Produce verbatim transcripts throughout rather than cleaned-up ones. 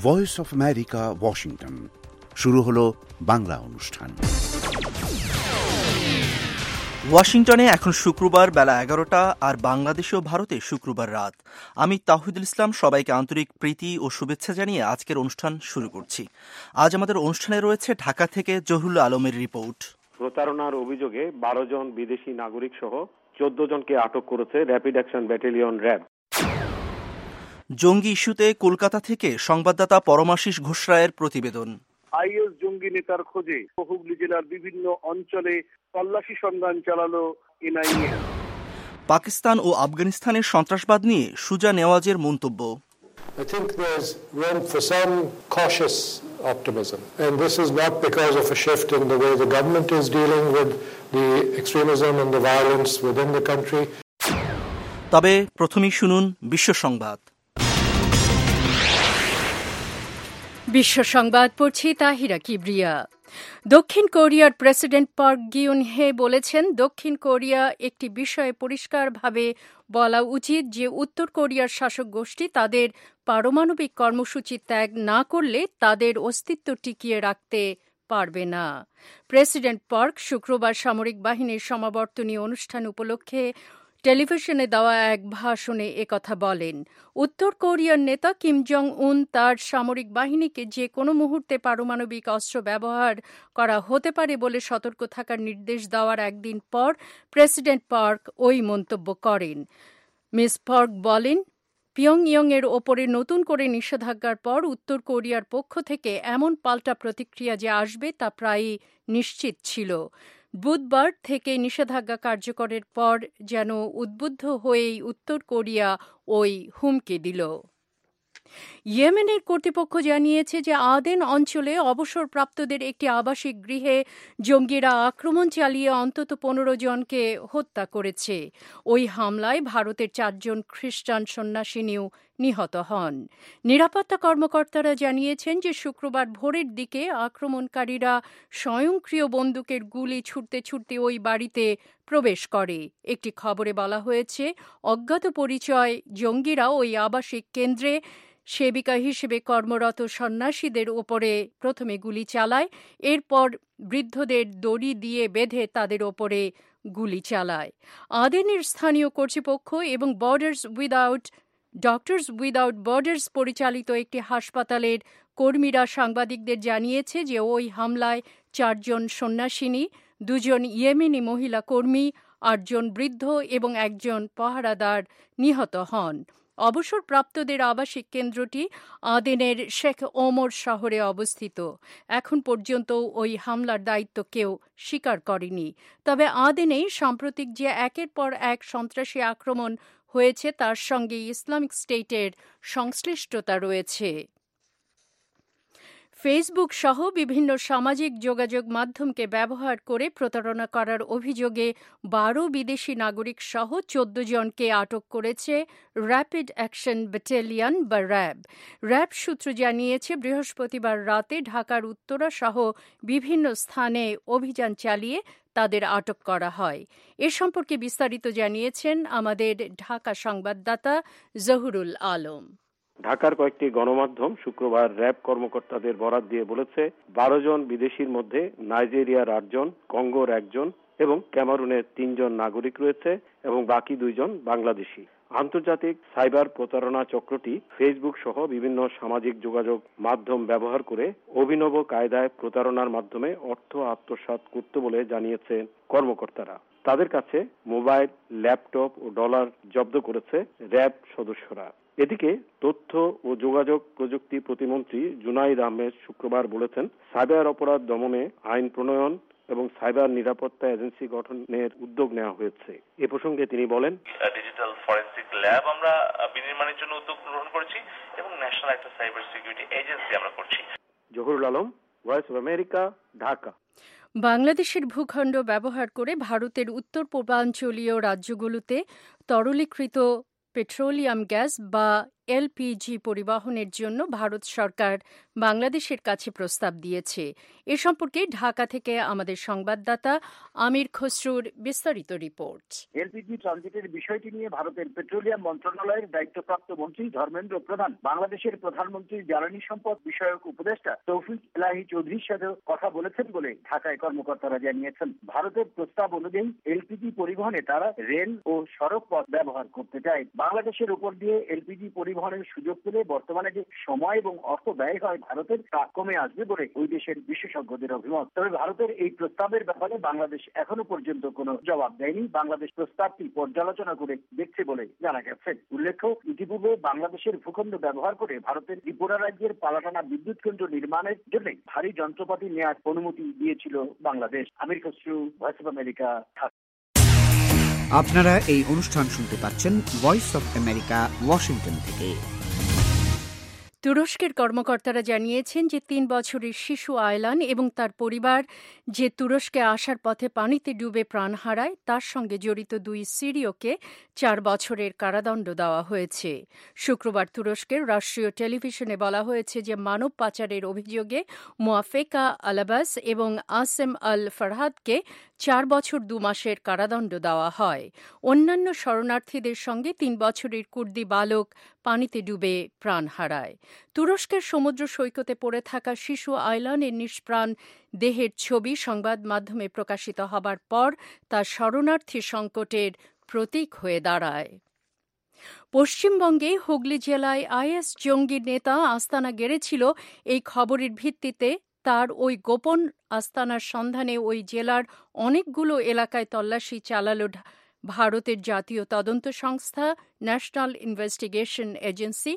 Voice of America, Washington. শুরু হলো বাংলা অনুষ্ঠান। ওয়াশিংটনে এখন শুক্রবার বেলা এগারোটা, আর বাংলাদেশ ও ভারতে শুক্রবার রাত। আমি তাওহিদুল ইসলাম সবাইকে আন্তরিক প্রীতি ও শুভেচ্ছা জানিয়ে আজকের অনুষ্ঠান শুরু করছি। আজ আমাদের অনুষ্ঠানে রয়েছে ঢাকা থেকে জহুরুল আলমের রিপোর্ট। প্রতারণার অভিযোগে বারো জন বিদেশি নাগরিক সহ চোদ্দ জনকে আটক করেছে র্যাপিড অ্যাকশন ব্যাটালিয়ন র্যাব। জঙ্গি ইস্যুতে কলকাতা থেকে সংবাদদাতা পরমাশিস ঘোষরায়ের প্রতিবেদন। আইএস জঙ্গি নেতার খোঁজে হুগলি জেলার বিভিন্ন অঞ্চলে তল্লাশি সন্ধান চালালো এনআইএ। পাকিস্তান ও আফগানিস্তানের সন্ত্রাসবাদ নিয়ে সুজা নেওয়াজের মন্তব্য। I think there's room for some cautious optimism, and this is not because of a shift in the way the government is dealing with the extremism and the violence within the country. তবে প্রথমেই শুনুন বিশ্ব সংবাদ। বিশ্ব সংবাদ পড়ছি তাহিরা কিবরিয়া। দক্ষিণ কোরিয়ার প্রেসিডেন্ট পার্ক গিউন হে বলেছেন, দক্ষিণ কোরিয়া একটি বিষয়ে পরিষ্কারভাবে বলা উচিত যে উত্তর কোরিয়ার শাসক গোষ্ঠী তাদের পারমাণবিক কর্মসূচি ত্যাগ না করলে তাদের অস্তিত্ব টিকিয়ে রাখতে পারবে না। প্রেসিডেন্ট পার্ক শুক্রবার সামরিক বাহিনীর সমাবর্তনী অনুষ্ঠান উপলক্ষে টেলিভিশনে দেওয়া এক ভাষণে একথা বলেন। উত্তর কোরিয়ার নেতা কিম জং উন তার সামরিক বাহিনীকে যে কোনো মুহূর্তে পারমাণবিক অস্ত্র ব্যবহার করা হতে পারে বলে সতর্ক থাকার নির্দেশ দেওয়ার একদিন পর প্রেসিডেন্ট পার্ক ওই মন্তব্য করেন। মিস পার্ক বলেন, পিয়ংইয়ং এর ওপরে নতুন করে নিষেধাজ্ঞার পর উত্তর কোরিয়ার পক্ষ থেকে এমন পাল্টা প্রতিক্রিয়া যে আসবে তা প্রায়ই নিশ্চিত ছিল। বুধবার থেকে নিষেধাজ্ঞা কার্যকরের পর যেন উদ্বুদ্ধ হয়েই উত্তর কোরিয়া ওই হুমকি দিল। ইয়েমেনের কর্তৃপক্ষ জানিয়েছে যে আদেন অঞ্চলে অবসরপ্রাপ্তদের একটি আবাসিক গৃহে জঙ্গিরা আক্রমণ চালিয়ে অন্তত পনেরো জনকে হত্যা করেছে। ওই হামলায় ভারতের চারজন খ্রিস্টান সন্ন্যাসিনীও নিহত হন। নিরাপত্তা কর্মকর্তারা জানিয়েছেন যে শুক্রবার ভোরের দিকে আক্রমণকারীরা স্বয়ংক্রিয় বন্দুকের গুলি ছুটতে ছুটতে ওই বাড়িতে প্রবেশ করে। একটি খবরে বলা হয়েছে, অজ্ঞাত পরিচয় জঙ্গিরা ওই আবাসিক কেন্দ্রে সেবিকা হিসেবে কর্মরত সন্ন্যাসীদের ওপরে প্রথমে গুলি চালায়, এরপর বৃদ্ধদের দড়ি দিয়ে বেঁধে তাদের ওপরে গুলি চালায়। আদেনের স্থানীয় কর্তৃপক্ষ এবং borders without doctors without borders পরিচালিত একটি হাসপাতালের কর্মীরা সাংবাদিকদের জানিয়েছে যে ওই হামলায় চারজন সন্ন্যাসিনী, দুজন ইয়েমেনি মহিলা কর্মী, আটজন বৃদ্ধ এবং একজন পাহারাদার নিহত হন। অবসরপ্রাপ্তদের আবাসিক কেন্দ্রটি আদেনের শেখ ওমর শহরে অবস্থিত। এখন পর্যন্ত ওই হামলার দায়িত্ব কেউ স্বীকার করেনি। তবে আদেনে সাম্প্রতিক যে একের পর এক সন্ত্রাসী আক্রমণ হয়েছে তার সঙ্গে ইসলামিক স্টেটের সংশ্লিষ্টতা রয়েছে। ফেসবুক সহ বিভিন্ন সামাজিক যোগাযোগ মাধ্যমকে ব্যবহার করে প্রতারণা করার অভিযোগে বারো বিদেশি নাগরিক সহ চোদ্দ জনকে আটক করেছে র্যাপিড অ্যাকশন ব্যাটালিয়ন বা র্যাব। র্যাব সূত্র জানিয়েছে, বৃহস্পতিবার রাতে ঢাকার উত্তরা সহ বিভিন্ন স্থানে অভিযান চালিয়ে তাদের আটক করা হয়। এ সম্পর্কে বিস্তারিত জানিয়েছেন আমাদের ঢাকা সংবাদদাতা জহুরুল আলম। ঢাকার কয়েকটি গণমাধ্যম শুক্রবার র্যাব কর্মকর্তাদের বরাত দিয়ে বলেছে, বারো জন বিদেশির মধ্যে নাইজেরিয়ার আটজন, কঙ্গোর একজন এবং ক্যামারুনের তিনজন নাগরিক রয়েছে এবং বাকি দুইজন বাংলাদেশি। আন্তর্জাতিক সাইবার প্রতারণা চক্রটি ফেসবুক সহ বিভিন্ন সামাজিক যোগাযোগ মাধ্যম ব্যবহার করে অভিনব কায়দায় প্রতারণার মাধ্যমে অর্থ আত্মসাৎ করতে বলে জানিয়েছে কর্মকর্তারা। তাদের কাছে মোবাইল, ল্যাপটপ ও ডলার জব্দ করেছে র্যাব সদস্যরা। এদিকে তথ্য ও যোগাযোগ প্রযুক্তি প্রতিমন্ত্রী জুনাইদ আহমেদ শুক্রবার বলেছেন, সাইবার অপরাধ দমনে আইন প্রণয়ন এবং সাইবার নিরাপত্তা এজেন্সি গঠনের উদ্যোগ নেওয়া হয়েছে। এ প্রসঙ্গে তিনি বলেন, ডিজিটাল ফরেনসিক ল্যাব আমরা বিনির্মাণের জন্য উদ্যোগ গ্রহণ করেছি এবং ন্যাশনাল একটা সাইবার সিকিউরিটি এজেন্সি আমরা করছি। Zahurul Alam, voice of America, Dhaka. বাংলাদেশের ভূখণ্ড ব্যবহার করে ভারতের উত্তর পূর্বাঞ্চলীয় রাজ্যগুলোতে তরলীকৃত পেট্রোলিয়াম গ্যাস বা এলপিজি পরিবহনের জন্য ভারত সরকার বাংলাদেশের কাছে প্রস্তাব দিয়েছে। এ সম্পর্কে ঢাকা থেকে আমাদের সংবাদদাতা আমির খসরুর বিস্তারিত রিপোর্ট। এলপিজি ট্রানজিটের বিষয়টি নিয়ে ভারতের পেট্রোলিয়াম মন্ত্রণালয়ের দায়িত্বপ্রাপ্ত মন্ত্রী ধর্মেন্দ্র প্রধান বাংলাদেশের প্রধানমন্ত্রীর জ্বালানি সম্পদ বিষয়ক উপদেষ্টা তৌফিক এলাহি চৌধুরীর সাথে কথা বলেছেন বলে ঢাকায় কর্মকর্তারা জানিয়েছেন। ভারতের প্রস্তাব অনুযায়ী এলপিজি পরিবহনে তারা রেল ও সড়ক পথ ব্যবহার করতে চায়। বাংলাদেশের উপর দিয়ে এলপিজি পরিবহনের সুযোগ পেলে বর্তমানে যে সময় এবং অর্থ ব্যয় হয় ভারতের তা কমে আসবে বলে ওই দেশের বিশেষজ্ঞদের অভিমত। তবে ভারতের এই প্রস্তাবের ব্যাপারে বাংলাদেশ এখনো পর্যন্ত কোনো জবাব দেয়নি। বাংলাদেশ প্রস্তাবটি পর্যালোচনা করে দেখছে বলে জানা গেছে। উল্লেখ্য, ইতিপূর্বে বাংলাদেশের ভূখণ্ড ব্যবহার করে ভারতের ত্রিপুরা রাজ্যের পালাটানা বিদ্যুৎ কেন্দ্র নির্মাণের জন্য ভারী যন্ত্রপাতি নেওয়ার অনুমতি দিয়েছিল Bangladesh. Amir Khasru, voice of America. আপনারা এই অনুষ্ঠান শুনতে পাচ্ছেন ভয়েস অফ আমেরিকা, ওয়াশিংটন থেকে। তুরস্কের কর্মকর্তারা জানিয়েছেন যে তিন বছরের শিশু আয়লান এবং তার পরিবার যে তুরস্কে আসার পথে পানিতে ডুবে প্রাণ হারায় তার সঙ্গে জড়িত দুই সিরীয়কে চার বছরের কারাদণ্ড দেওয়া হয়েছে। শুক্রবার তুরস্কের রাষ্ট্রীয় টেলিভিশনে বলা হয়েছে যে মানব পাচারের অভিযোগে মোয়াফেকা আলাবাস এবং আসেম আল ফারহাদকে চার বছর দু মাসের কারাদণ্ড দেওয়া হয়। অন্যান্য শরণার্থীদের সঙ্গে তিন বছরের কুর্দি বালক পানিতে ডুবে প্রাণ হারায়। তুরস্কের সমুদ্র সৈকতে পড়ে থাকা শিশু আয়লানের নিষ্প্রাণ দেহের ছবি সংবাদ মাধ্যমে প্রকাশিত হবার পর তা শরণার্থী সংকটের প্রতীক হয়ে দাঁড়ায়। পশ্চিমবঙ্গে হুগলি জেলায় আইএস জঙ্গি নেতা আস্তানা গেড়েছিল এই খবরের ভিত্তিতে তার ওই গোপন আস্তানার সন্ধানে ওই জেলার অনেকগুলো এলাকায় তল্লাশি চালালো ভারতের জাতীয় তদন্ত সংস্থা ন্যাশনাল ইনভেস্টিগেশন এজেন্সি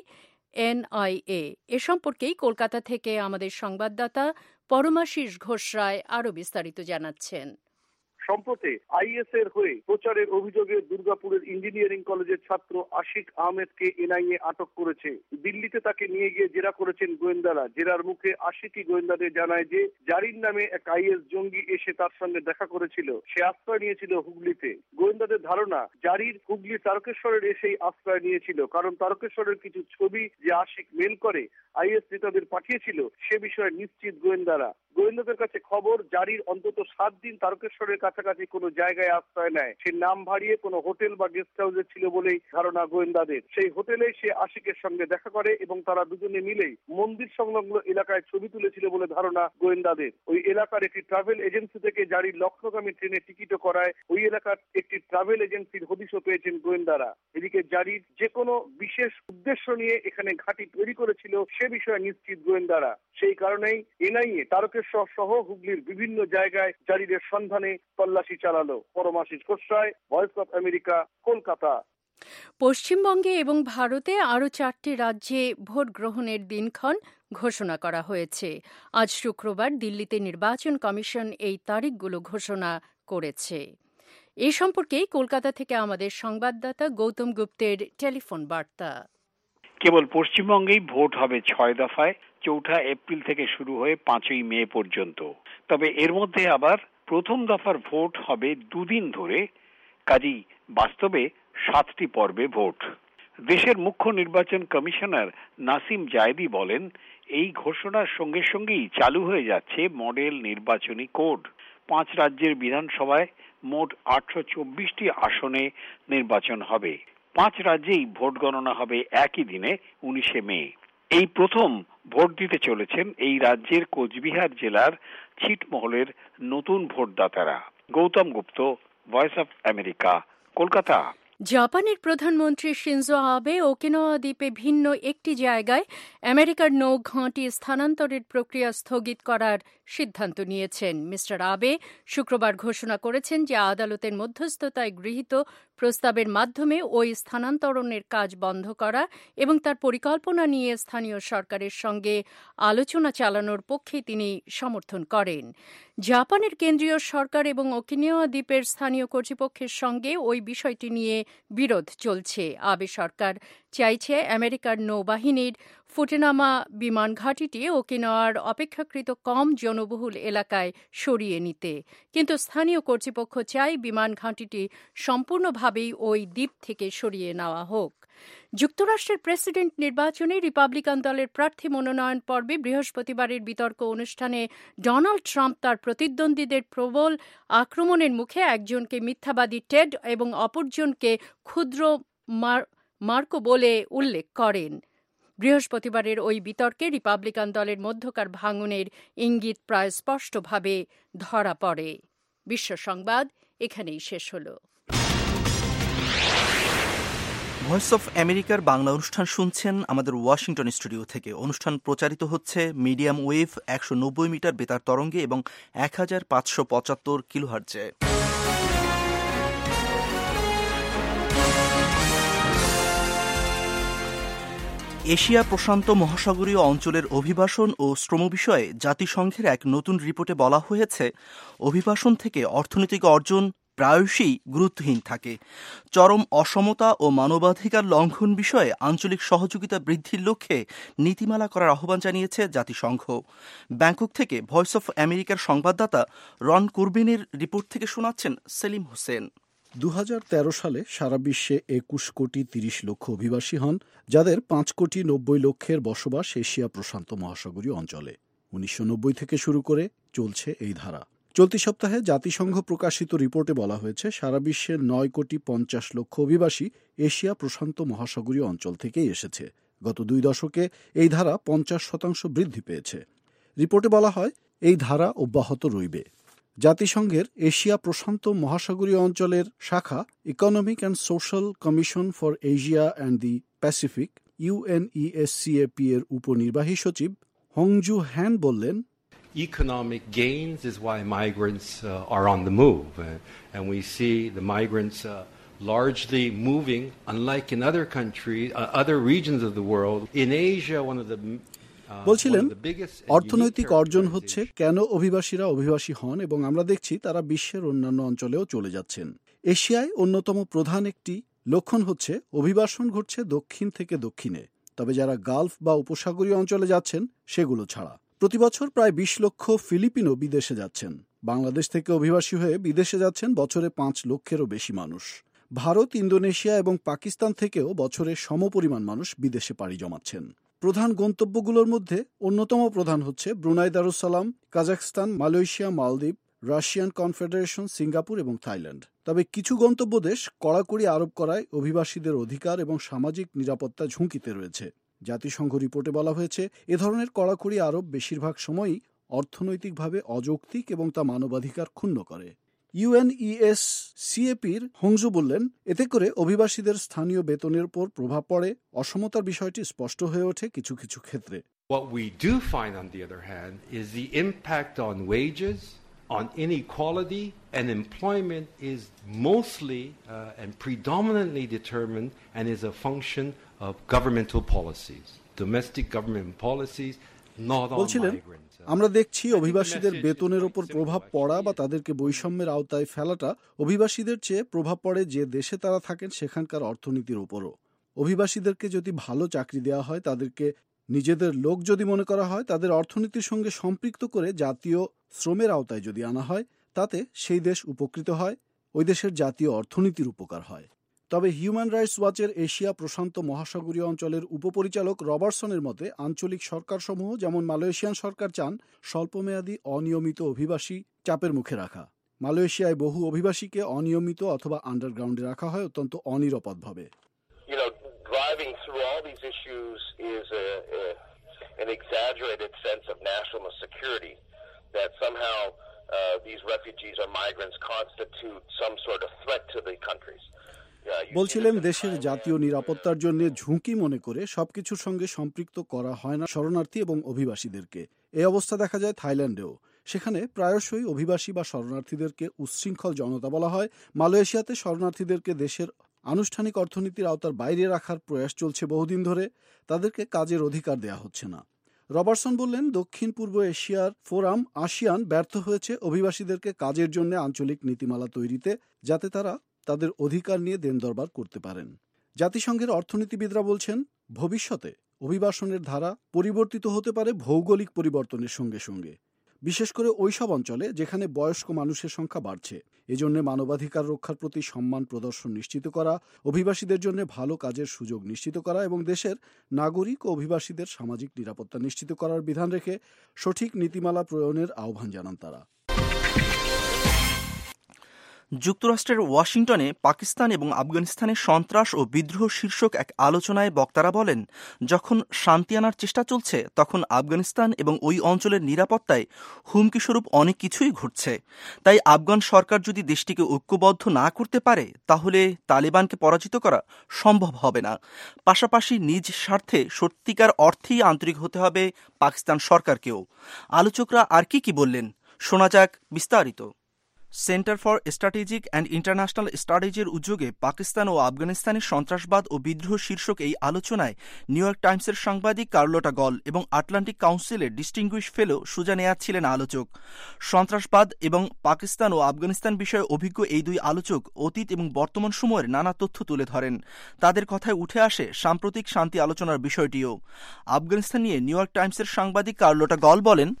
এনআইএ। এ সম্পর্কেই কলকাতা থেকে আমাদের সংবাদদাতা পরমাশিস ঘোষ রায় আরও বিস্তারিত জানাচ্ছেন। সম্প্রতি আইএস এর হয়ে প্রচারের অভিযোগে দুর্গাপুরের ইঞ্জিনিয়ারিং কলেজের ছাত্র আশিক আহমেদকে এনআইএ আটক করেছে। দিল্লিতে তাকে নিয়ে গিয়ে জেরা করেছেন গোয়েন্দারা। জেরার মুখে আশিকি গোয়েন্দাদের জানায় যে জারির নামে এক আইএস জঙ্গি এসে তার সঙ্গে দেখা করেছিল। সে আশ্রয় নিয়েছিল হুগলিতে। গোয়েন্দাদের ধারণা জারির হুগলি তারকেশ্বরের এসেই আশ্রয় নিয়েছিল, কারণ তারকেশ্বরের কিছু ছবি যে আশিক মেল করে আইএস নেতাদের পাঠিয়েছিল সে বিষয়ে নিশ্চিত গোয়েন্দারা। গোয়েন্দাদের কাছে খবর জারির অন্তত সাত দিন তারকেশ্বরের কাছাকাছি কোনো জায়গায় আশ্রয় নেয়। সে নাম ভারিয়ে কোনো হোটেল বা গেস্ট হাউসে ছিল বলেই ধারণা গোয়েন্দাদের। সেই হোটেলে সে আশিকের সঙ্গে দেখা করে এবং তারা দুজনে মিলেই মন্দির সংলগ্ন এলাকায় ছবি তুলেছিল বলে ধারণা গোয়েন্দাদের। ওই এলাকার একটি ট্রাভেল এজেন্সি থেকে জারির লক্ষ্যগামী ট্রেনে টিকিটও করায় ওই এলাকার একটি ট্রাভেল এজেন্সির হদিশও পেয়েছেন গোয়েন্দারা। এদিকে জারির যে কোনো বিশেষ উদ্দেশ্য নিয়ে এখানে ঘাঁটি তৈরি করেছিল সে বিষয়ে নিশ্চিত গোয়েন্দারা। সেই কারণেই এনআইএ তারকেশ্বর সহ হুগলির বিভিন্ন জায়গায় জারিরের সন্ধানে তল্লাশি চালালো। Paramashis Ghosh Roy, voice of America, Kolkata. পশ্চিমবঙ্গে এবং ভারতে আরও চারটি রাজ্যে ভোট গ্রহণের দিনক্ষণ ঘোষণা করা হয়েছে। আজ শুক্রবার দিল্লিতে নির্বাচন কমিশন এই তারিখগুলো ঘোষণা করেছে। এ সম্পর্কেই কলকাতা থেকে আমাদের সংবাদদাতা গৌতম গুপ্তের টেলিফোন বার্তা। কেবল পশ্চিমবঙ্গেই ভোট হবে ছয় দফায়, চৌঠা এপ্রিল থেকে শুরু হয়ে পাঁচই মে পর্যন্ত। তবে এর মধ্যে আবার প্রথম দফার ভোট হবে দুদিন ধরে, কাজেই বাস্তবে সাতটি পর্বে ভোট। দেশের মুখ্য নির্বাচন কমিশনার নাসিম জায়েদি বলেন, এই ঘোষণার সঙ্গে সঙ্গেই চালু হয়ে যাচ্ছে মডেল নির্বাচনী কোড। পাঁচ রাজ্যের বিধানসভায় মোট আটশো চব্বিশটি আসনে নির্বাচন হবে। পাঁচ রাজ্যেই ভোট গণনা হবে একই দিনে, উনিশে মে। এই প্রথম ভোট দিতে চলেছেন এই রাজ্যের কোচবিহার জেলার ছিটমহলের নতুন ভোটদাতারা। Gautam Gupta, voice of America, Kolkata. জাপানের প্রধানমন্ত্রী শিনজো আবে ওকিনাওয়া দ্বীপে ভিন্ন একটি জায়গায় আমেরিকার নৌ ঘাঁটি স্থানান্তরের প্রক্রিয়া স্থগিত করার সিদ্ধান্ত নিয়েছেন। মিস্টার আবে শুক্রবার ঘোষণা করেছেন যে আদালতের মধ্যস্থতায় গৃহীত প্রস্তাবের মাধ্যমে ওই স্থানান্তরণের কাজ বন্ধ করা এবং তার পরিকল্পনা নিয়ে স্থানীয় সরকারের সঙ্গে আলোচনা চালানোর পক্ষে তিনি সমর্থন করেন। জাপানের কেন্দ্রীয় সরকার এবং ওকিনাওয়া দ্বীপের স্থানীয় কর্তৃপক্ষের সঙ্গে ওই বিষয়টি নিয়ে বিরোধ চলছে। আবে সরকার চাইছে আমেরিকার নৌবাহিনীর ফুটেনামা বিমান ঘাঁটিটি ওকিনাওয়ার অপেক্ষাকৃত কম জনবহুল এলাকায় সরিয়ে নিতে, কিন্তু স্থানীয় কর্তৃপক্ষ চায় বিমান ঘাঁটিটি সম্পূর্ণভাবেই ওই দ্বীপ থেকে সরিয়ে নেওয়া হোক। যুক্তরাষ্ট্রের প্রেসিডেন্ট নির্বাচনে রিপাবলিকান দলের প্রার্থী মনোনয়ন পর্বে বৃহস্পতিবারের বিতর্ক অনুষ্ঠানে ডোনাল্ড ট্রাম্প তার প্রতিদ্বন্দ্বীদের প্রবল আক্রমণের মুখে একজনকে মিথ্যাবাদী টেড এবং অপরজনকে ক্ষুদ্র মার্কো বলে উল্লেখ করেন। বৃহস্পতিবারের ওই বিতর্কে রিপাবলিকান দলের মধ্যকার ভাঙনের ইঙ্গিত প্রায় স্পষ্টভাবে ধরা পড়ে। বিশ্ব সংবাদ এখানেই শেষ হলো। ভয়েস অফ আমেরিকার বাংলা অনুষ্ঠান শুনছেন আমাদের ওয়াশিংটন স্টুডিও থেকে। অনুষ্ঠান প্রচারিত হচ্ছে মিডিয়াম ওয়েভ একশো নব্বই মিটার বেতার তরঙ্গে এবং এক হাজার পাঁচশো পঁচাত্তর কিলোহার্টজে। এশিয়া প্রশান্ত মহাসাগরীয় অঞ্চলের অভিবাসন ও শ্রম বিষয়ে জাতিসংঘের এক নতুন রিপোর্টে বলা হয়েছে, অভিবাসন থেকে অর্থনৈতিক অর্জন প্রায়শই গুরুত্বহীন থাকে। চরম অসমতা ও মানবাধিকার লঙ্ঘন বিষয়ে আঞ্চলিক সহযোগিতা বৃদ্ধির লক্ষ্যে নীতিমালা করার আহ্বান জানিয়েছে জাতিসংঘ। ব্যাংকক থেকে ভয়েস অফ আমেরিকার সংবাদদাতা রন কুরবিনের রিপোর্ট থেকে শোনাচ্ছেন সেলিম হোসেন। দু হাজার তেরো সালে সারা বিশ্বে একুশ কোটি তিরিশ লক্ষ অভিবাসী হন, যাদের পাঁচ কোটি নব্বই লক্ষের বসবাস এশিয়া প্রশান্ত মহাসাগরীয় অঞ্চলে। উনিশশো নব্বই থেকে শুরু করে চলছে এই ধারা। চলতি সপ্তাহে জাতিসংঘ প্রকাশিত রিপোর্টে বলা হয়েছে, সারা বিশ্বের নয় কোটি পঞ্চাশ লক্ষ অভিবাসী এশিয়া প্রশান্ত মহাসাগরীয় অঞ্চল থেকেই এসেছে। গত দুই দশকে এই ধারা পঞ্চাশ শতাংশ বৃদ্ধি পেয়েছে। রিপোর্টে বলা হয়, এই ধারা অব্যাহত রইবে। জাতিসংঘের এশিয়া প্রশান্ত মহাসাগরীয় অঞ্চলের শাখা economic and social commission for Asia and the Pacific UNESCAP এর উপনির্বাহী সচিব হংজু হ্যান বললেন, Economic gains is why migrants uh, are on the move, uh, and we see the migrants uh, largely moving, unlike in other countries, uh, other regions of the world. In Asia, one of the বলছিলেন, অর্থনৈতিক অর্জন হচ্ছে কেন অভিবাসীরা অভিবাসী হন, এবং আমরা দেখছি তারা বিশ্বের অন্যান্য অঞ্চলেও চলে যাচ্ছেন। এশিয়ায় অন্যতম প্রধান একটি লক্ষণ হচ্ছে অভিবাসন ঘটছে দক্ষিণ থেকে দক্ষিণে, তবে যারা গালফ বা উপসাগরীয় অঞ্চলে যাচ্ছেন সেগুলো ছাড়া। প্রতি বছর প্রায় বিশ লক্ষ ফিলিপিনো বিদেশে যাচ্ছেন। বাংলাদেশ থেকে অভিবাসী হয়ে বিদেশে যাচ্ছেন বছরে পাঁচ লক্ষেরও বেশি মানুষ। ভারত, ইন্দোনেশিয়া এবং পাকিস্তান থেকেও বছরে সমপরিমাণ মানুষ বিদেশে পাড়ি জমাচ্ছেন। প্রধান গন্তব্যগুলোর মধ্যে অন্যতম প্রধান হচ্ছে Brunei Darussalam, Kazakhstan, Malaysia, Maldives, Russian confederation, Singapore এবং থাইল্যান্ড। তবে কিছু গন্তব্য দেশ কড়াকড়ি আরোপ করায় অভিবাসীদের অধিকার এবং সামাজিক নিরাপত্তা ঝুঁকিতে রয়েছে। জাতিসংঘ রিপোর্টে বলা হয়েছে, এ ধরনের কড়াকড়ি আরোপ বেশিরভাগ সময়ই অর্থনৈতিকভাবে অযৌক্তিক এবং তা মানবাধিকার ক্ষুণ্ণ করে। ইউএনইএসসিএপির হংজু বললেন, এতে করে অভিবাসীদের স্থানীয় বেতনের উপর প্রভাব পড়ে, অসমতার বিষয়টি স্পষ্ট হয়ে ওঠে কিছু কিছু ক্ষেত্রে। What we do find, on the other hand, is the impact on wages, on inequality, and employment is mostly uh, and predominantly determined and is a function of governmental policies, domestic government policies, not on migrants. আমরা দেখছি অভিবাসীদের বেতনের ওপর প্রভাব পড়া বা তাদেরকে বৈষম্যের আওতায় ফেলাটা অভিবাসীদের চেয়ে প্রভাব পড়ে যে দেশে তারা থাকেন সেখানকার অর্থনীতির উপরও। অভিবাসীদেরকে যদি ভালো চাকরি দেওয়া হয়, তাদেরকে নিজেদের লোক যদি মনে করা হয়, তাদের অর্থনীতির সঙ্গে সম্পৃক্ত করে জাতীয় শ্রমের আওতায় যদি আনা হয়, তাতে সেই দেশ উপকৃত হয়, ওই দেশের জাতীয় অর্থনীতির উপকার হয়। তবে হিউম্যান রাইটস ওয়াচের এশিয়া প্রশান্ত মহাসাগরীয় অঞ্চলের উপপরিচালক রবার্টসনের মতে, আঞ্চলিক সরকারসমূহ যেমন মালয়েশিয়ান সরকার চান স্বল্পমেয়াদী অনিয়মিত অভিবাসী চাপের মুখে রাখা। মালয়েশিয়ায় বহু অভিবাসীকে অনিয়মিত অথবা আন্ডারগ্রাউন্ডে রাখা হয় অত্যন্ত অনিরাপদভাবে। Driving through all these issues is a, a, an exaggerated sense of national security, that somehow uh, these refugees or migrants constitute some sort of threat to the countries. বলছিলেন, দেশের জাতীয় নিরাপত্তার জন্য ঝুঁকি মনে করে সবকিছুর সঙ্গে সম্পৃক্ত করা হয় না শরণার্থী এবং অভিবাসীদেরকে। এই অবস্থা দেখা যায় থাইল্যান্ডেও। সেখানে প্রায়শই অভিবাসী বা শরণার্থীদেরকে উচ্ছৃঙ্খল জনতা বলা হয়। মালয়েশিয়াতে শরণার্থীদেরকে দেশের আনুষ্ঠানিক অর্থনীতির আওতার বাইরে রাখার প্রয়াস চলছে বহুদিন ধরে, তাদেরকে কাজের অধিকার দেয়া হচ্ছে না। রবার্টসন বললেন, দক্ষিণ পূর্ব এশিয়ার ফোরাম আসিয়ান ব্যর্থ হয়েছে অভিবাসীদেরকে কাজের জন্য আঞ্চলিক নীতিমালা তৈরিতে, যাতে তারা তাদের অধিকার নিয়ে দেন দরবার করতে পারেন। জাতিসংঘের অর্থনীতিবিদরা বলছেন, ভবিষ্যতে অভিবাসনের ধারা পরিবর্তিত হতে পারে ভৌগোলিক পরিবর্তনের সঙ্গে সঙ্গে, বিশেষ করে ওইসব অঞ্চলে যেখানে বয়স্ক মানুষের সংখ্যা বাড়ছে। এজন্য মানবাধিকার রক্ষার প্রতি সম্মান প্রদর্শন নিশ্চিত করা, অভিবাসীদের জন্য ভালো কাজের সুযোগ নিশ্চিত করা এবং দেশের নাগরিক ও অভিবাসীদের সামাজিক নিরাপত্তা নিশ্চিত করার বিধান রেখে সঠিক নীতিমালা প্রণয়নের আহ্বান জানান তারা। যুক্তরাষ্ট্রের ওয়াশিংটনে পাকিস্তান এবং আফগানিস্তানের সন্ত্রাস ও বিদ্রোহ শীর্ষক এক আলোচনায় বক্তারা বলেন, যখন শান্তি আনার চেষ্টা চলছে তখন আফগানিস্তান এবং ওই অঞ্চলের নিরাপত্তায় হুমকিস্বরূপ অনেক কিছুই ঘটছে। তাই আফগান সরকার যদি দেশটিকে ঐক্যবদ্ধ না করতে পারে তাহলে তালেবানকে পরাজিত করা সম্ভব হবে না। পাশাপাশি নিজ স্বার্থে সত্যিকার অর্থেই আন্তরিক হতে হবে পাকিস্তান সরকারকেও। আলোচকরা আর কি কি বললেন শোনা যাক বিস্তারিত। Centre for strategic and international স্টাডিজের উদ্যোগে পাকিস্তান ও আফগানিস্তানের সন্ত্রাসবাদ ও বিদ্রোহ শীর্ষক এই আলোচনায় নিউ ইয়র্ক টাইমসের সাংবাদিক কার্লোটা গল এবং আটলান্টিক কাউন্সিলের ডিস্টিংগুইশ ফেলো সুজা নেয়াজ ছিলেন আলোচক। সন্ত্রাসবাদ এবং পাকিস্তান ও আফগানিস্তান বিষয়ে অভিজ্ঞ এই দুই আলোচক অতীত এবং বর্তমান সময়ের নানা তথ্য তুলে ধরেন। তাদের কথায় উঠে আসে সাম্প্রতিক শান্তি আলোচনার বিষয়টিও। আফগানিস্তান নিয়ে নিউ ইয়র্ক টাইমসের সাংবাদিক কার্লোটা গল বলেন,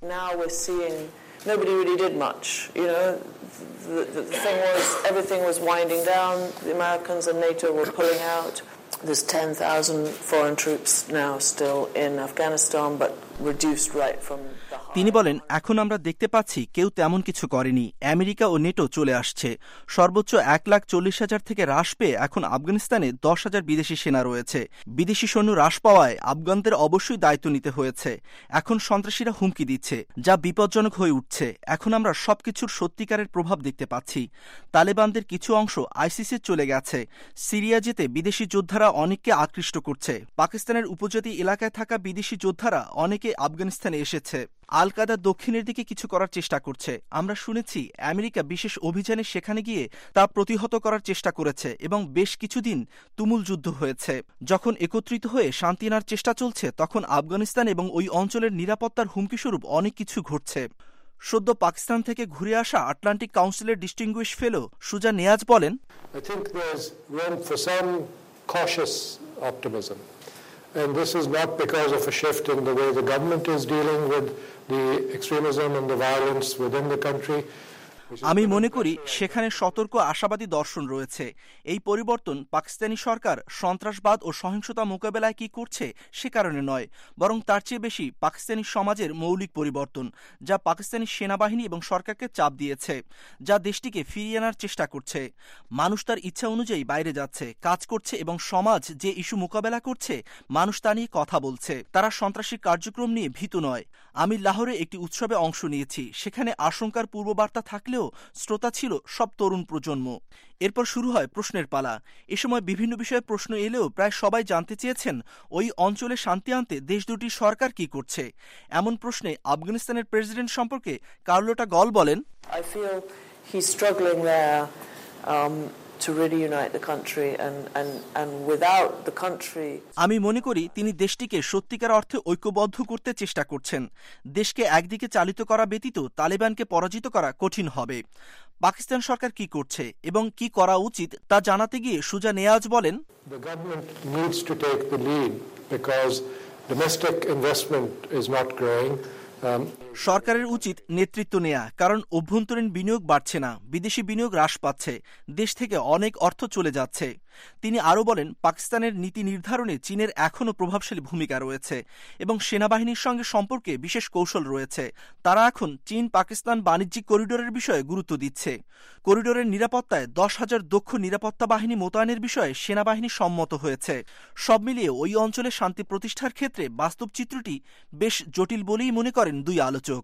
nobody really did much, you know. The, the, the thing was, everything was winding down. The Americans and NATO were pulling out. There's ten thousand foreign troops now still in Afghanistan, but reduced right from the heart. তিনি বলেন, এখন আমরা দেখতে পাচ্ছি কেউ তেমন কিছু করেনি। আমেরিকা ও নেটো চলে আসছে। সর্বোচ্চ এক লাখ চল্লিশ হাজার থেকে হ্রাস পেয়ে এখন আফগানিস্তানে দশ হাজার বিদেশি সেনা রয়েছে। বিদেশি সৈন্য হ্রাস পাওয়ায় আফগানদের অবশ্যই দায়িত্ব নিতে হয়েছে। এখন সন্ত্রাসীরা হুমকি দিচ্ছে, যা বিপজ্জনক হয়ে উঠছে। এখন আমরা সবকিছুর সত্যিকারের প্রভাব দেখতে পাচ্ছি। তালেবানদের কিছু অংশ আইসিসে চলে গেছে। সিরিয়া যেতে বিদেশি যোদ্ধারা অনেককে আকৃষ্ট করছে। পাকিস্তানের উপজাতি এলাকায় থাকা বিদেশি যোদ্ধারা অনেকে আফগানিস্তানে এসেছে। আল কায়দা দক্ষিণের দিকে কিছু করার চেষ্টা করছে। আমরা শুনেছি আমেরিকা বিশেষ অভিযানে সেখানে গিয়ে তা প্রতিহত করার চেষ্টা করেছে এবং বেশ কিছুদিন তুমুল যুদ্ধ হয়েছে। যখন একত্রিত হয়ে শান্তি আনার চেষ্টা চলছে তখন আফগানিস্তান এবং ওই অঞ্চলের নিরাপত্তার হুমকিস্বরূপ অনেক কিছু ঘটছে। সদ্য পাকিস্তান থেকে ঘুরে আসা আটলান্টিক কাউন্সিলের ডিস্টিংগুইশ ফেলো সুজা নেয়াজ বলেন, I think there's room for some cautious optimism. And this is not because of a shift in the way the government is dealing with the extremism and the violence within the country. আমি মনে করি সেখানে সতর্ক আশাবাদী দর্শন রয়েছে। এই পরিবর্তন পাকিস্তানি সরকার সন্ত্রাসবাদ ও সহিংসতা মোকাবেলায় কি করছে সে কারণে নয়, বরং তার চেয়ে বেশি পাকিস্তানি সমাজের মৌলিক পরিবর্তন, যা পাকিস্তানি সেনাবাহিনী এবং সরকারকে চাপ দিয়েছে, যা দেশটিকে ফিরিয়ে আনার চেষ্টা করছে। মানুষ তার ইচ্ছা অনুযায়ী বাইরে যাচ্ছে, কাজ করছে এবং সমাজ যে ইস্যু মোকাবেলা করছে মানুষ তা নিয়ে কথা বলছে। তারা সন্ত্রাসী কার্যক্রম নিয়ে ভীত নয়। আমি লাহোরে একটি উৎসবে অংশ নিয়েছি। সেখানে আশঙ্কার পূর্ববার্তা থাকলেও শ্রোতা ছিল সব তরুণ প্রজন্ম। এরপর শুরু হয় প্রশ্নের পালা। এ সময় বিভিন্ন বিষয়ে প্রশ্ন এলেও প্রায় সবাই জানতে চেয়েছেন ওই অঞ্চলে শান্তি আনতে দেশ দুটির সরকার কি করছে। এমন প্রশ্নে আফগানিস্তানের প্রেসিডেন্ট সম্পর্কে কার্লোটা গল বলেন, I feel he's struggling there um, to really unite the country and and and without the country. আমি মনে করি তিনি দেশটিকে সত্যিকার অর্থে ঐক্যবদ্ধ করতে চেষ্টা করছেন। দেশকে একদিকে চালিত করা ব্যতীত তালেবানকে পরাজিত করা কঠিন হবে। পাকিস্তান সরকার কি করছে এবং কি করা উচিত তা জানাতে গিয়ে সুজা নেয়াজ বলেন, The government needs to take the lead because domestic investment is not growing. Um, সরকারের উচিত নেতৃত্ব নেয়া, কারণ অভ্যন্তরীণ বিনিয়োগ বাড়ছে না, বিদেশি বিনিয়োগ হ্রাস পাচ্ছে, দেশ থেকে অনেক অর্থ চলে যাচ্ছে। তিনি আরও বলেন, পাকিস্তানের নীতি নির্ধারণে চীনের এখনও প্রভাবশালী ভূমিকা রয়েছে এবং সেনাবাহিনীর সঙ্গে সম্পর্কে বিশেষ কৌশল রয়েছে। তারা এখন চীন পাকিস্তান বাণিজ্যিক করিডোরের বিষয়ে গুরুত্ব দিচ্ছে। করিডোরের নিরাপত্তায় দশ হাজার দক্ষ নিরাপত্তা বাহিনী মোতায়েনের বিষয়ে সেনাবাহিনী সম্মত হয়েছে। সব মিলিয়ে ওই অঞ্চলে শান্তি প্রতিষ্ঠার ক্ষেত্রে বাস্তব চিত্রটি বেশ জটিল বলেই মনে করেন দুই আলোচক।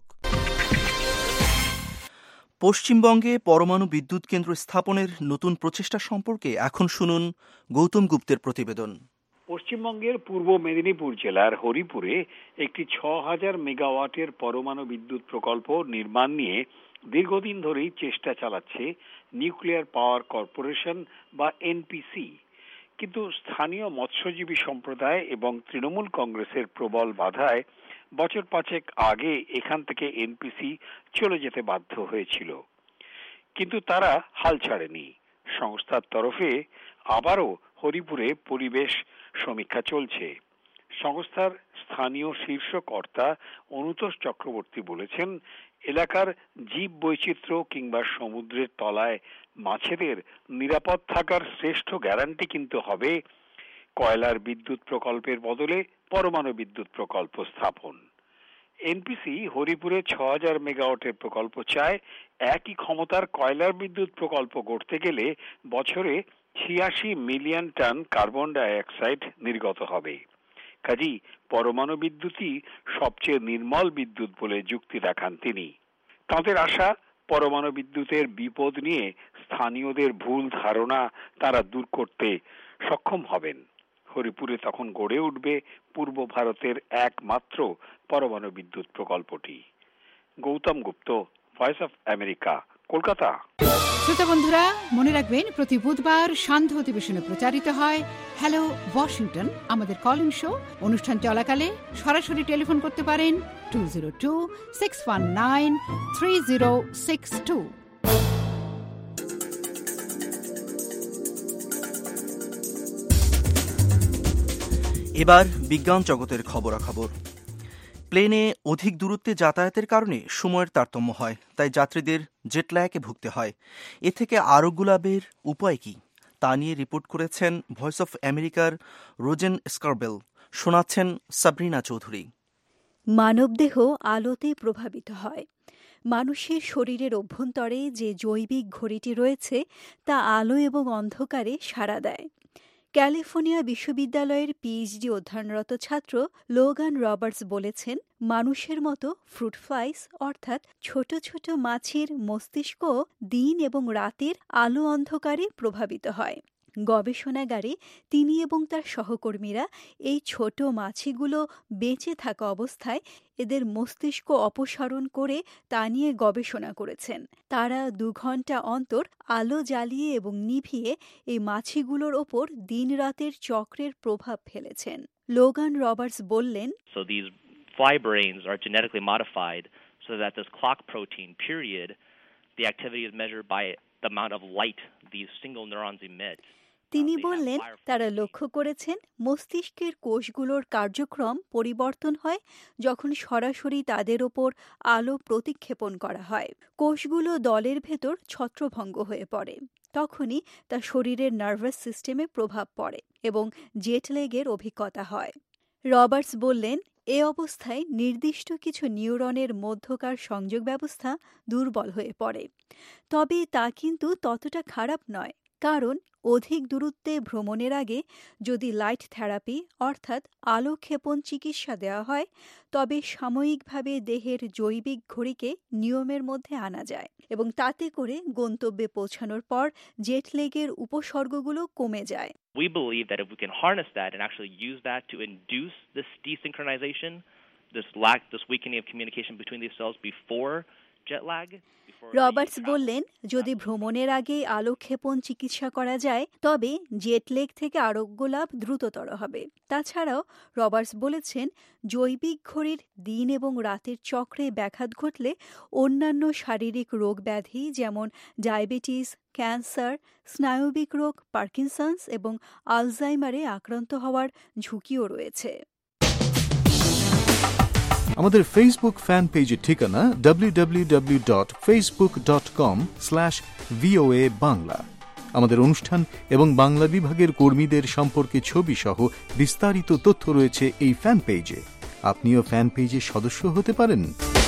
পশ্চিমবঙ্গে পরমাণু বিদ্যুৎ কেন্দ্র স্থাপনের নতুন প্রচেষ্টা সম্পর্কে এখন শুনুন গৌতম গুপ্তের প্রতিবেদন। পশ্চিমবঙ্গের পূর্ব মেদিনীপুর জেলার হরিপুরে একটি ছ হাজার মেগাওয়াটের পরমাণু বিদ্যুৎ প্রকল্প নির্মাণ নিয়ে দীর্ঘদিন ধরেই চেষ্টা চালাচ্ছে নিউক্লিয়ার পাওয়ার কর্পোরেশন বা এনপিসি। কিন্তু স্থানীয় মৎস্যজীবী সম্প্রদায় এবং তৃণমূল কংগ্রেসের প্রবল বাধায় বছর পাঁচেক আগে এখান থেকে এনপিসি চলে যেতে বাধ্য হয়েছিল। কিন্তু তারা হাল ছাড়েনি। সংস্থার তরফে আবারও হরিপুরে পরিবেশ সমীক্ষা চলছে। সংস্থার স্থানীয় শীর্ষ কর্তা অনুতোষ চক্রবর্তী বলেছেন, এলাকার জীব বৈচিত্র্য কিংবা সমুদ্রের তলায় মাছেদের নিরাপদ থাকার শ্রেষ্ঠ গ্যারান্টি কিন্তু হবে কয়লার বিদ্যুৎ প্রকল্পের বদলে পরমাণু বিদ্যুৎ প্রকল্প স্থাপন। এনপিসি হরিপুরে ছ হাজার মেগাওয়াটের প্রকল্প চায়। একই ক্ষমতার কয়লার বিদ্যুৎ প্রকল্প গড়তে গেলে বছরে ছিয়াশি million ton carbon dioxide নির্গত হবে। কাজী পরমাণু বিদ্যুৎই সবচেয়ে নির্মল বিদ্যুৎ বলে যুক্তি দেখান তিনি। তাঁদের আশা, পরমাণু বিদ্যুতের বিপদ নিয়ে স্থানীয়দের ভুল ধারণা তারা দূর করতে সক্ষম হবেন। হরিপুরে তখন গড়ে উঠবে পূর্ব ভারতের একমাত্র পরমাণু বিদ্যুৎ প্রকল্পটি। Gautam Gupta, voice of America, Kolkata. শ্রোতা বন্ধুরা, মনে রাখবেন প্রতি বুধবার সান্ধ্য অধিবেশনে প্রচারিত হয় হ্যালো ওয়াশিংটন, আমাদের কলিং শো। অনুষ্ঠান চলাকালে সরাসরি টেলিফোন করতে পারেন two zero two six one nine three zero six two. এবার বিজ্ঞান জগতের খবরাখবর। প্লেনে অধিক দূরত্বে যাতায়াতের কারণে সময়ের তারতম্য হয়, তাই যাত্রীদের জেটল্যাগে ভুগতে হয়। এ থেকে আরোগ্য লাভের উপায় কি, তা নিয়ে রিপোর্ট করেছেন ভয়েস অফ আমেরিকার রোজেন স্কারবেল। শোনাচ্ছেন সাবরিনা চৌধুরী। মানবদেহ আলোতে প্রভাবিত হয়। মানুষের শরীরের অভ্যন্তরে যে জৈবিক ঘড়িটি রয়েছে তা আলো এবং অন্ধকারে সাড়া দেয়। ক্যালিফোর্নিয়া বিশ্ববিদ্যালয়ের পিএইচডি অধ্যয়নরত ছাত্র লোগান রবার্টস বলেছেন, মানুষের মতো ফ্রুট ফ্লাইস অর্থাৎ ছোট ছোট মাছির মস্তিষ্ক দিন এবং রাতের আলো অন্ধকারে প্রভাবিত হয়। গবেষণাগারে তিনি এবং তার সহকর্মীরা এই ছোট মাছিগুলো বেঁচে থাকা অবস্থায় এদের মস্তিষ্ক অপসারণ করে তা নিয়ে গবেষণা করেছেন। তারা দু ঘন্টা অন্তর আলো জ্বালিয়ে এবং নিভিয়ে এই মাছিগুলোর ওপর দিন রাতের চক্রের প্রভাব ফেলেছেন। লোগান রবার্টস বললেন, So these fly brains are genetically modified so that this clock protein period, the activity is measured by the amount of light these single neurons emit. তিনি বললেন, তারা লক্ষ্য করেছেন মস্তিষ্কের কোষগুলোর কার্যক্রম পরিবর্তন হয় যখন সরাসরি তাদের ওপর আলো প্রতিক্ষেপণ করা হয়। কোষগুলো দলের ভেতর ছত্রভঙ্গ হয়ে পড়ে। তখনই তা শরীরের নার্ভাস সিস্টেমে প্রভাব পড়ে এবং জেটলেগের অভিজ্ঞতা হয়। রবার্টস বললেন, এ অবস্থায় নির্দিষ্ট কিছু নিউরনের মধ্যকার সংযোগ ব্যবস্থা দুর্বল হয়ে পড়ে। তবে তা কিন্তু ততটা খারাপ নয়, কারণ অধিক দূরত্বে ভ্রমণের আগে যদি লাইট থেরাপি অর্থাৎ আলোক্ষেপণ চিকিৎসা দেওয়া হয়, তবে সাময়িকভাবে দেহের জৈবিক ঘড়িকে নিয়মের মধ্যে আনা যায় এবং তাতে করে গন্তব্যে পৌঁছানোর পর জেটলেগের উপসর্গগুলো কমে যায়। We believe that if we can harness that and actually use that to induce this desynchronization, this lack, this weakening of communication between these cells before jet lag. Roberts বললেন, যদি ভ্রমণের আগে আলোক্ষেপণ চিকিৎসা করা যায় তবে জেটলেগ থেকে আরোগ্য লাভ দ্রুততর হবে। তাছাড়াও রবার্টস বলেছেন, জৈবিক ঘড়ির দিন এবং রাতের চক্রে ব্যাঘাত ঘটলে অন্যান্য শারীরিক রোগ ব্যাধি যেমন ডায়াবেটিস, ক্যান্সার, স্নায়বিক রোগ, পার্কিনসন্স এবং আলজাইমারে আক্রান্ত হওয়ার ঝুঁকিও রয়েছে। আমাদের ফেসবুক ফ্যান পেজের ঠিকানা W W W dot Facebook dot com slash VOA Bangla. আমাদের অনুষ্ঠান এবং বাংলা বিভাগের কর্মীদের সম্পর্কে ছবি সহ বিস্তারিত তথ্য রয়েছে এই ফ্যান পেজে। আপনিও ফ্যান পেজের সদস্য হতে পারেন।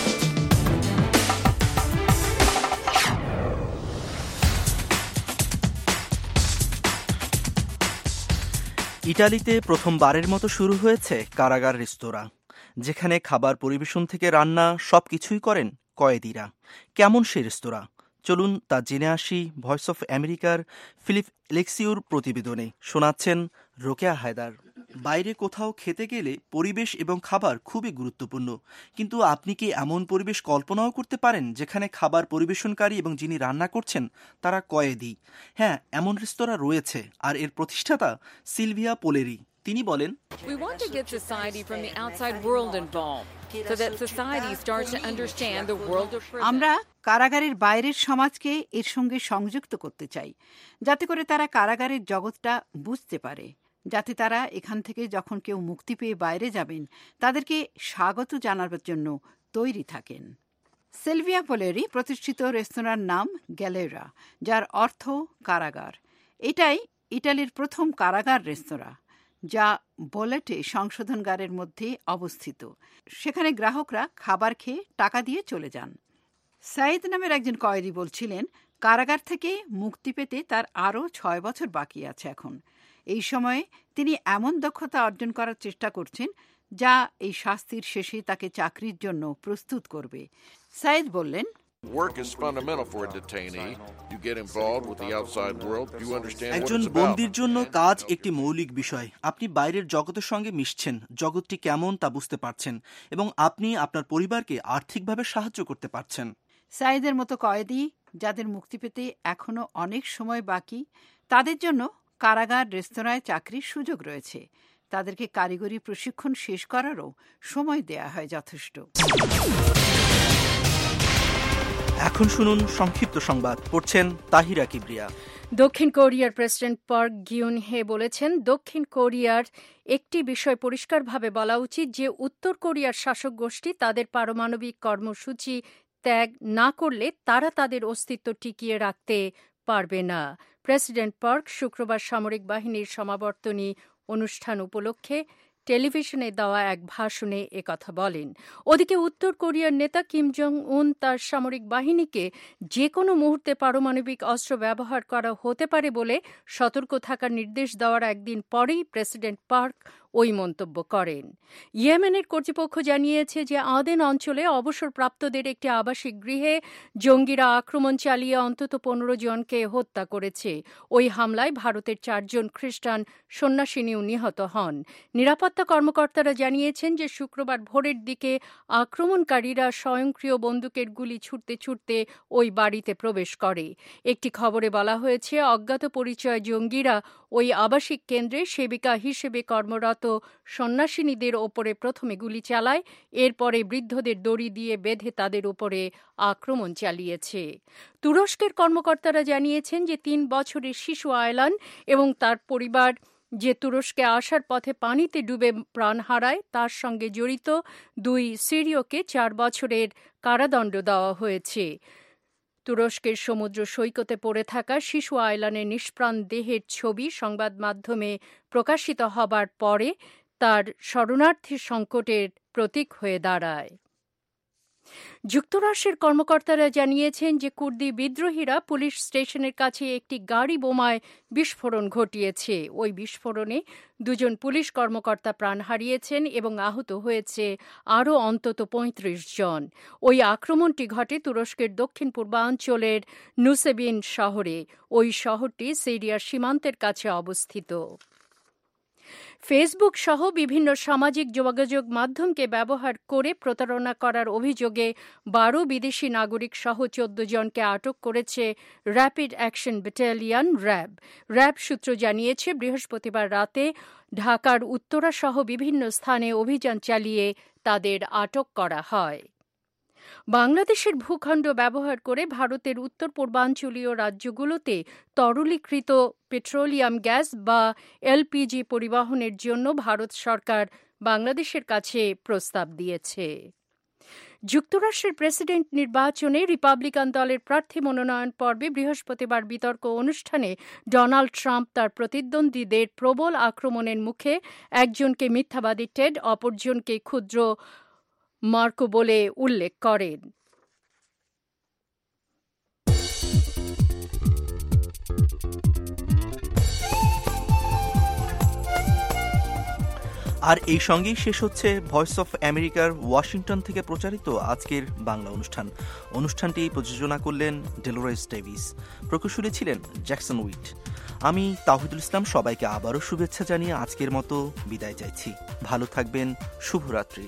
ইটালিতে প্রথমবারের মতো শুরু হয়েছে কারাগার রেস্তোরাঁ, যেখানে খাবার পরিবেশন থেকে রান্না সবকিছুই করেন কয়েদিরা। কেমন সে রেস্তোরাঁ, চলুন তা জেনে আসি ভয়েস অফ আমেরিকার ফিলিপ এলেক্সিওর প্রতিবেদনে। শোনাচ্ছেন রোকেয়া হায়দার। বাইরে কোথাও খেতে গেলে পরিবেশ এবং খাবার খুবই গুরুত্বপূর্ণ, কিন্তু আপনি কি এমন পরিবেশ কল্পনাও করতে পারেন যেখানে খাবার পরিবেশনকারী এবং যিনি রান্না করছেন তারা কয়েদি? হ্যাঁ, এমন রেস্তোরাঁ রয়েছে, আর এর প্রতিষ্ঠাতা সিলভিয়া পোলেরি। তিনি বলেন, We want to get society from the outside world involved so that society starts to understand the world of prison. আমরা কারাগারের বাইরের সমাজকে এর সঙ্গে সংযুক্ত করতে চাই, যাতে করে তারা কারাগারের জগৎটা বুঝতে পারে। যাতে তারা এখান থেকে যখন কেউ মুক্তি পেয়ে বাইরে যাবেন তাদেরকে স্বাগত জানাবার জন্য তৈরি থাকেন। সিলভিয়া পোলেরি প্রতিষ্ঠিত রেস্তোরাঁর নাম গ্যালেরা, যার অর্থ কারাগার। এটাই ইটালির প্রথম কারাগার রেস্তোরাঁ, যা বোলেটে সংশোধনাগারের মধ্যে অবস্থিত। সেখানে গ্রাহকরা খাবার খেয়ে টাকা দিয়ে চলে যান। সাইদ নামের একজন কয়েদি বলছিলেন, কারাগার থেকে মুক্তি পেতে তার আরও ছয় বছর বাকি আছে এখন। এই সময়ে তিনি এমন দক্ষতা অর্জন করার চেষ্টা করছেন যা এই শাস্তির শেষে তাকে চাকরির জন্য প্রস্তুত করবে। সাইদ বললেন, একজন বন্দীর জন্য কাজ একটি মৌলিক বিষয়। আপনি বাইরের জগতের সঙ্গে মিশছেন, জগৎটি কেমন তা বুঝতে পারছেন এবং আপনি আপনার পরিবারকে আর্থিকভাবে সাহায্য করতে পারছেন। সাইদের মতো কয়েদি যাদের মুক্তি পেতে এখনো অনেক সময় বাকি, তাদের জন্য কারাগার রেস্তোরাঁয় চাকরির সুযোগ রয়েছে। তাদেরকে কারিগরি প্রশিক্ষণ শেষ করারও সময় দেয়া হয় যথেষ্ট। এখন শুনুন সংক্ষিপ্ত সংবাদ, পড়ছেন তাহিরা কিবরিয়া। দক্ষিণ কোরিয়ার প্রেসিডেন্ট পার্ক গিউন হে বলেছেন, দক্ষিণ কোরিয়ার একটি বিষয় পরিষ্কারভাবে বলা উচিত যে উত্তর কোরিয়ার শাসক গোষ্ঠী তাদের পারমাণবিক কর্মসূচি ত্যাগ না করলে তারা তাদের অস্তিত্ব টিকিয়ে রাখতে পারবে না। প্রেসিডেন্ট পার্ক শুক্রবার সামরিক বাহিনীর সমাবর্তনী অনুষ্ঠান উপলক্ষে টেলিভিশনে দেওয়া এক ভাষণে একথা বলেন। ওদিকে উত্তর কোরিয়ার নেতা কিম জং উন তার সামরিক বাহিনীকে যে কোনো মুহূর্তে পারমাণবিক অস্ত্র ব্যবহার করা হতে পারে বলে সতর্ক থাকার নির্দেশ দেওয়ার একদিন পরেই প্রেসিডেন্ট পার্ক ওই মন্তব্য করেন। ইয়েমেনের কর্তৃপক্ষ জানিয়েছে যে আদেন অঞ্চলে অবসরপ্রাপ্তদের একটি আবাসিক গৃহে জঙ্গিরা আক্রমণ চালিয়ে অন্তত পনেরো জনকে হত্যা করেছে। ওই হামলায় ভারতের চারজন খ্রিস্টান সন্ন্যাসিনীও নিহত হন। নিরাপত্তা কর্মকর্তারা জানিয়েছেন যে শুক্রবার ভোরের দিকে আক্রমণকারীরা স্বয়ংক্রিয় বন্দুকের গুলি ছুটতে ছুটতে ওই বাড়িতে প্রবেশ করে। একটি খবরে বলা হয়েছে, অজ্ঞাত পরিচয় জঙ্গিরা ওই আবাসিক কেন্দ্রে সেবিকা হিসেবে কর্মরত সন্ন্যাসিনীদের ওপরে প্রথমে গুলি চালায়, এরপরে বৃদ্ধদের দড়ি দিয়ে বেঁধে তাদের উপরে আক্রমণ চালিয়েছে। তুরস্কের কর্মকর্তারা জানিয়েছেন যে তিন বছরের শিশু আয়লান এবং তার পরিবার যে তুরস্কে আসার পথে পানিতে ডুবে প্রাণ হারায় তার সঙ্গে জড়িত দুই সিরীয়কে চার বছরের কারাদণ্ড দেওয়া হয়েছে। তুরস্কের সমুদ্র সৈকতে পড়ে থাকা শিশু আয়লানের নিষ্প্রাণ দেহের ছবি সংবাদ মাধ্যমে প্রকাশিত হবার পরে তার শরণার্থী সংকটের প্রতীক হয়ে দাঁড়ায়। যুক্তরাষ্ট্রের কর্মকর্তারা জানিয়েছেন যে কুর্দি বিদ্রোহীরা পুলিশ স্টেশনের কাছে একটি গাড়ি বোমায় বিস্ফোরণ ঘটিয়েছে। ওই বিস্ফোরণে দুজন পুলিশ কর্মকর্তা প্রাণ হারিয়েছেন এবং আহত হয়েছে আরও অন্তত পঁয়ত্রিশ জন। ওই আক্রমণটি ঘটে তুরস্কের দক্ষিণ পূর্বাঞ্চলের নুসেবিন শহরে। ওই শহরটি সিরিয়ার সীমান্তের কাছে অবস্থিত। ফেসবুক সহ বিভিন্ন সামাজিক যোগাযোগ মাধ্যমকে ব্যবহার করে প্রতারণা করার অভিযোগে বারো বিদেশি নাগরিক সহ চোদ্দ জনকে আটক করেছে rapid action battalion RAB. RAB সূত্র জানিয়েছে, বৃহস্পতিবার রাতে ঢাকার উত্তরা সহ বিভিন্ন স্থানে অভিযান চালিয়ে তাদের আটক করা হয়। বাংলাদেশের ভূখণ্ড ব্যবহার করে ভারতের উত্তর পূর্বাঞ্চলীয় রাজ্যগুলোতে তরলীকৃত পেট্রোলিয়াম গ্যাস বা এলপিজি পরিবহনের জন্য ভারত সরকার বাংলাদেশের কাছে প্রস্তাব দিয়েছে। যুক্তরাষ্ট্রের প্রেসিডেন্ট নির্বাচনে রিপাবলিকান দলের প্রার্থী মনোনয়ন পর্বে বৃহস্পতিবার বিতর্ক অনুষ্ঠানে ডোনাল্ড ট্রাম্প তার প্রতিদ্বন্দ্বীদের প্রবল আক্রমণের মুখে একজনকে মিথ্যাবাদী টেড, অপরজনকে ক্ষুদ্র মার্কো বলে উল্লেখ করেন। আর এই সঙ্গেই শেষ হচ্ছে ভয়েস অফ আমেরিকার ওয়াশিংটন থেকে প্রচারিত আজকের বাংলা অনুষ্ঠান। অনুষ্ঠানটি প্রযোজনা করলেন ডেলোরেস ডেভিস, প্রকৌশলী ছিলেন জ্যাকসন উইট। আমি তাওহিদুল ইসলাম সবাইকে আবারও শুভেচ্ছা জানিয়ে আজকের মতো বিদায় চাইছি। ভালো থাকবেন, শুভরাত্রি।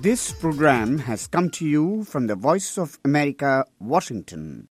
This program has come to you from the Voice of America, Washington.